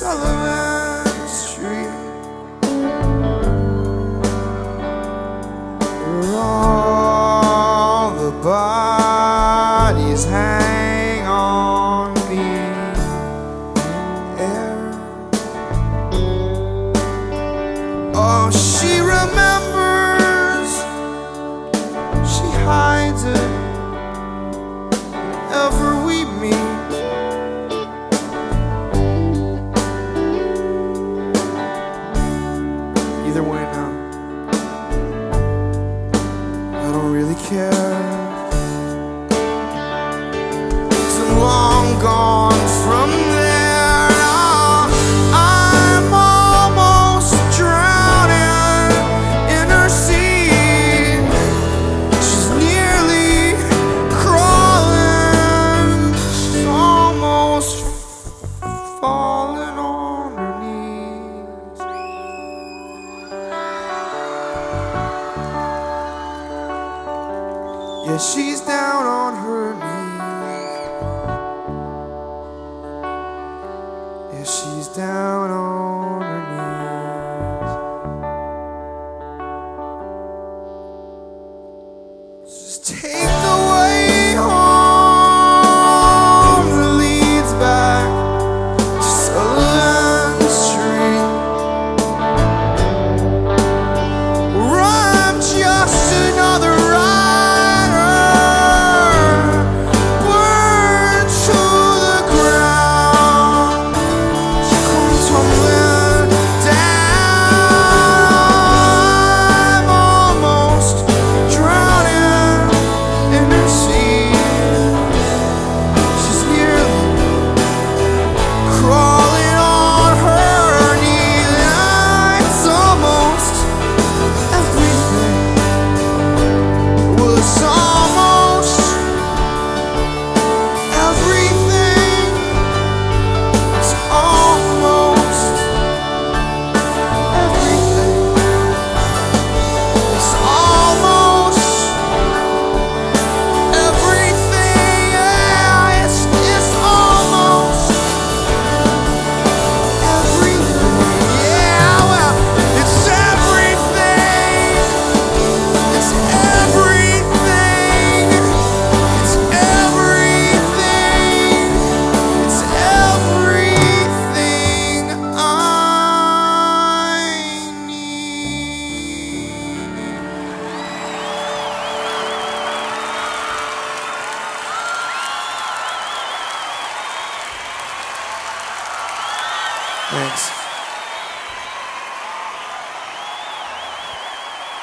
Sullivan Street, where all the bodies hang on the air. Oh, she remembers, she hides it whenever we meet. Either way now, I don't really care. Too long gone from there. Now I'm almost drowning in her sea. She's nearly crawling. She's almost falling on her knees. Yeah, she's down on her knees. Yeah, she's down on her knees. Just take the way home that leads back to Sullivan Street, where I'm just another Thanks.